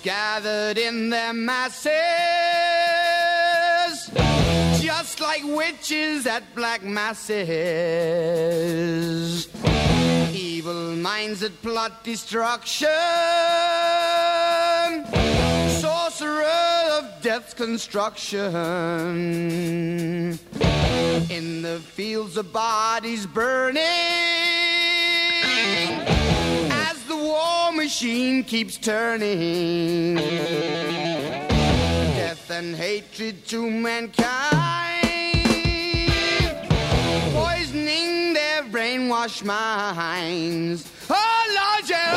gathered in their masses, just like witches at black masses. Evil minds that plot destruction, sorcerer of death's construction. In the fields of bodies burning, as the war machine keeps turning. Death and hatred to mankind, poisoning their brainwashed minds. Oh Lord, yeah.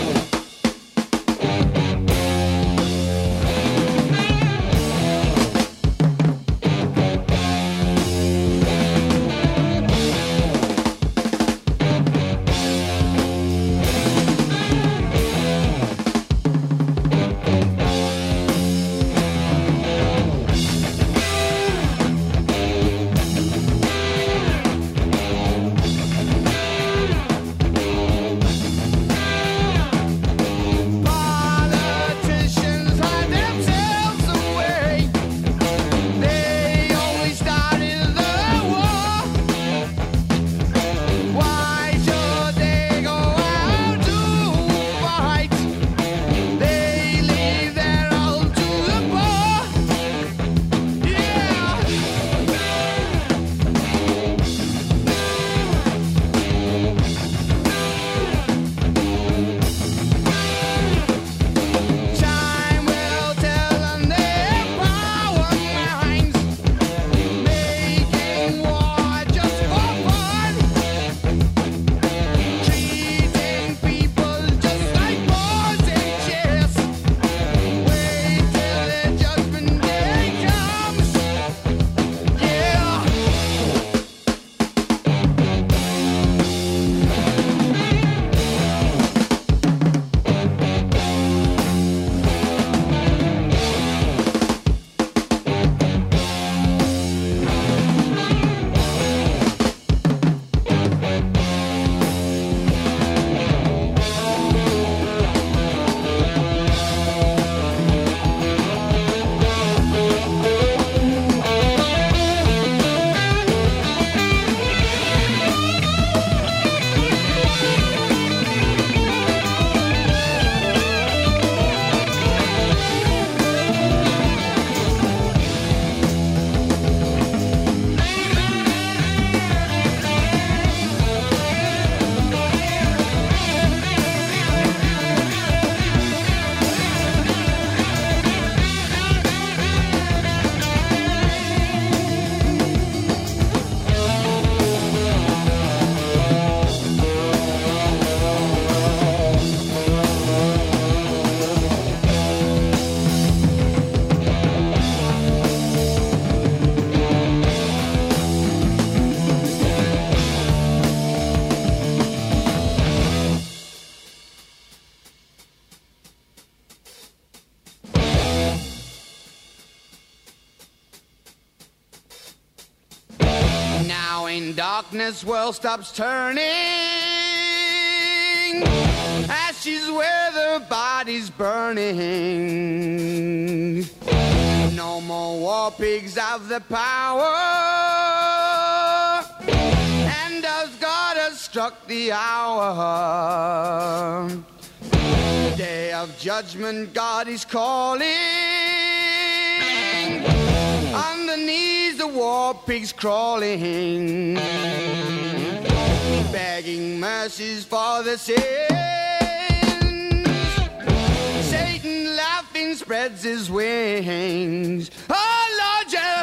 Darkness, world stops turning, ashes where the body's burning. No more war pigs have the power, and as God has struck the hour, day of judgment God is calling. On the knees the war pigs crawling, begging mercies for the sins. Satan laughing spreads his wings. Oh Lord, yeah.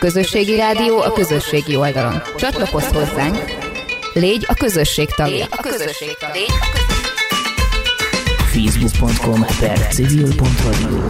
közösségi rádió a közösségi oldalon. Csatlakozz hozzánk, légy a közösség tagja. Facebook.com/civil.radio.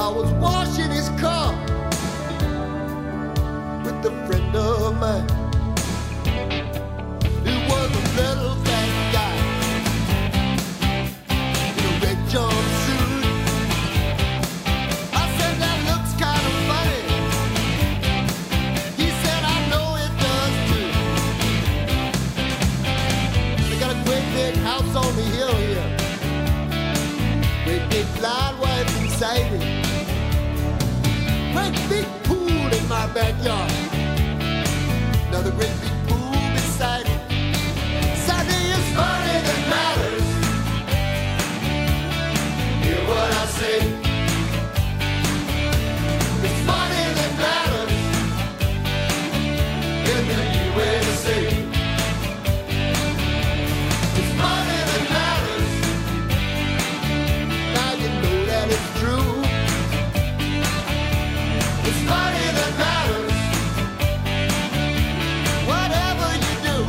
I was washing his car with a friend of mine. It was a little fat guy in a red jumpsuit. I said, that looks kind of funny. He said, I know it does too. They got a great big house on the hill here. Great big blind wife inside it. Great big pool in my backyard. Another great big pool beside it. Sunday is money that matters. Hear what I say. It's money that matters in the USA. It's money that matters. Now you know that it's true. It's money that matters. Whatever you do.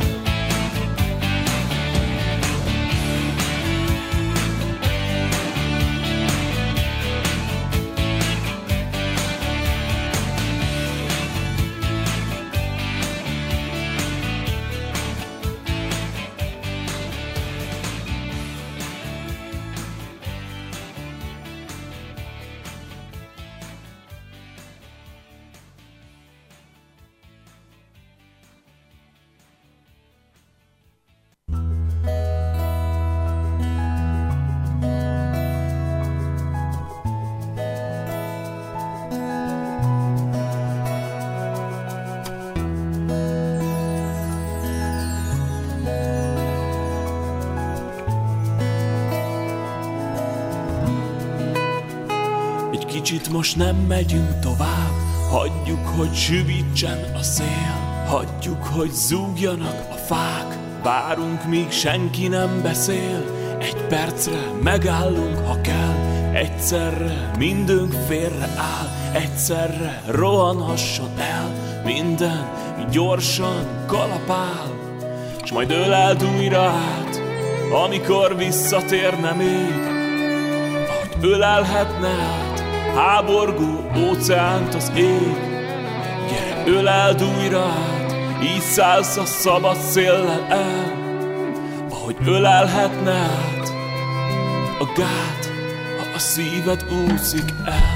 Kicsit most nem megyünk tovább, hagyjuk, hogy süvítsen a szél, hagyjuk, hogy zúgjanak a fák, várunk, míg senki nem beszél, egy percre megállunk, ha kell, egyszerre mindünk félre áll, egyszerre rohanhasson el, minden gyorsan kalapál, s majd öleld újra át, amikor visszatérne még, ahogy ölelhetne át, háborgó óceánt az ég. Gyere, öleld újra át, így szállsz a szabad széllel el, ahogy ölelhetne át a gát, ha a szíved úszik el.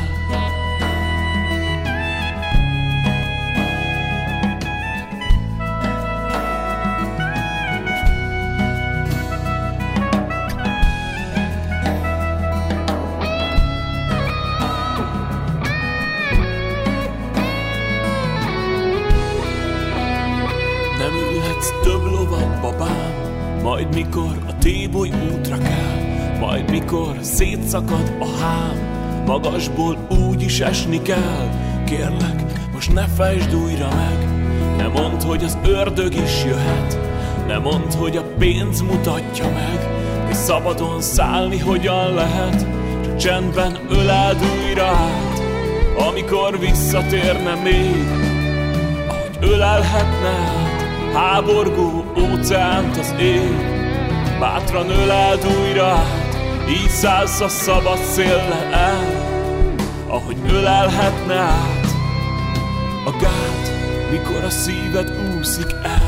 Majd mikor a téboly útra kell, majd mikor szétszakad a hám, magasból úgy is esni kell. Kérlek, most ne fejtsd újra meg, ne mondd, hogy az ördög is jöhet, ne mondd, hogy a pénz mutatja meg, hogy szabadon szállni hogyan lehet, csak csendben öleld újra át, amikor visszatérne még, ahogy ölelhetne át háborgó óceánt az ég. Bátran öleld újra át, így szállsz a szabad széllel el, ahogy ölelhetne át a gát, mikor a szíved úszik el.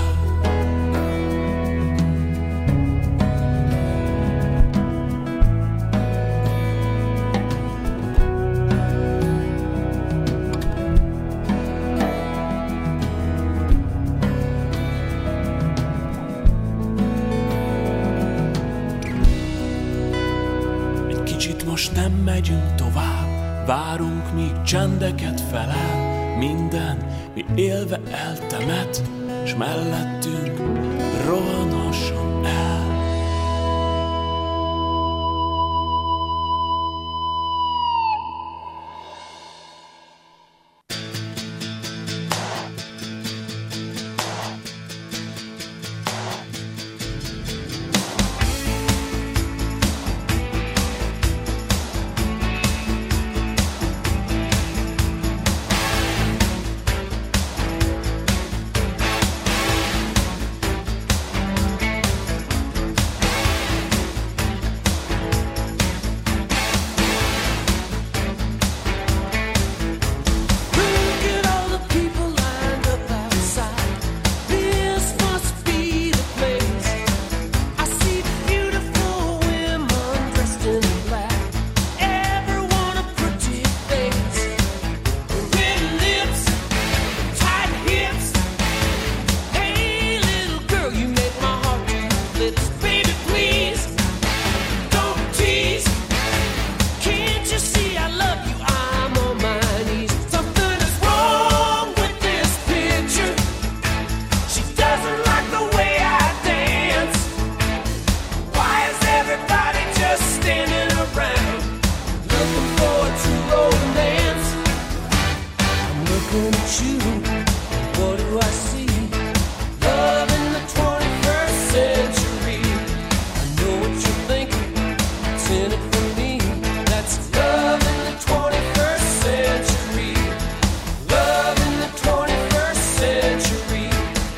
Most nem megyünk tovább, várunk, míg csendeket felel, minden, mi élve eltemet, s mellettünk rohanhasson el. Looking at you, what do I see? Love in the 21st century. I know what you're thinking, it's in it for me. That's love in the 21st century. Love in the 21st century.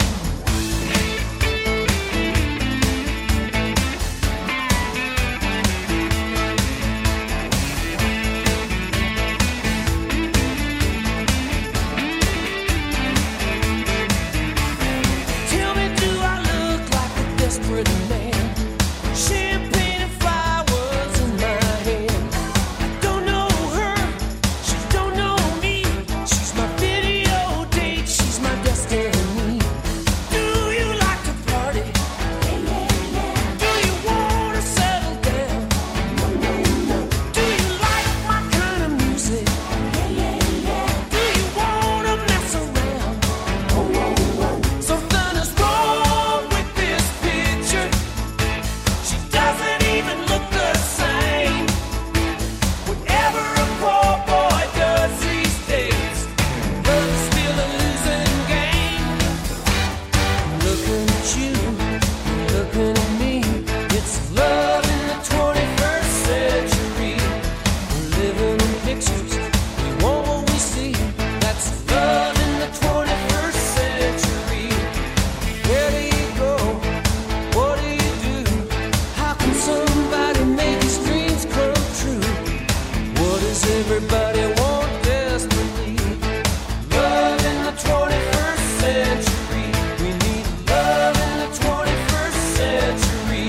Tell me, do I look like a desperate man? Champagne and flowers in my hand. I don't know her, she don't know me. She's my video date, she's my destiny. Do you like to party? Do you wanna settle down? Do you like my kind of music? Do you wanna mess around? Something is wrong with this picture. She doesn't even look the same. Whatever a poor boy does these days, love's still a losing game. Looking at you, looking at me, it's love in the 21st century. We're living in pictures, we want what we see. That's love in the 21st century. Where do you go? What do you do? How can somebody make his dreams come true? What does everybody want desperately? Love in the 21st century. We need love in the 21st century.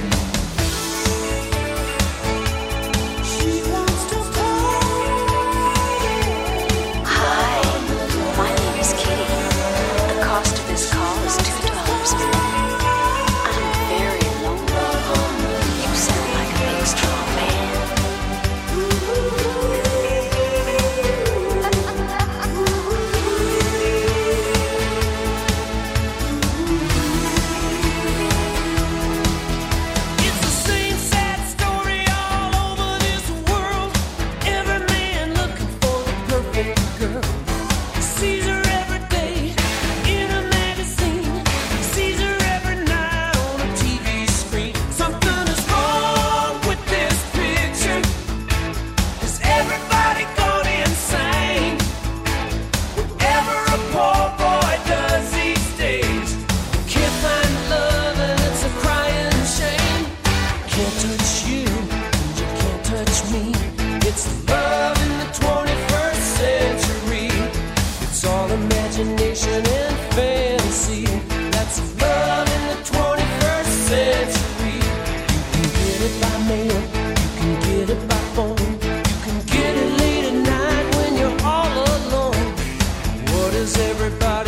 She wants to Hi, my name is Kitty. The cost of this call is $2. I'm very lonely. You sound like a big strong man. It's the same sad story all over this world. Every man looking for the perfect girl. He sees her every day in a magazine. He sees her every night on a TV screen. Something is wrong with this picture. Has everybody gone insane? Whatever a poor boy does these days, can't find love and it's a crying shame. Can't touch you and you can't touch me. It's love in the 21st century. It's all imagination and fantasy. That's love in the 21st century. You can get it by mail, you can get it by phone, you can get it late at night when you're all alone. What does everybody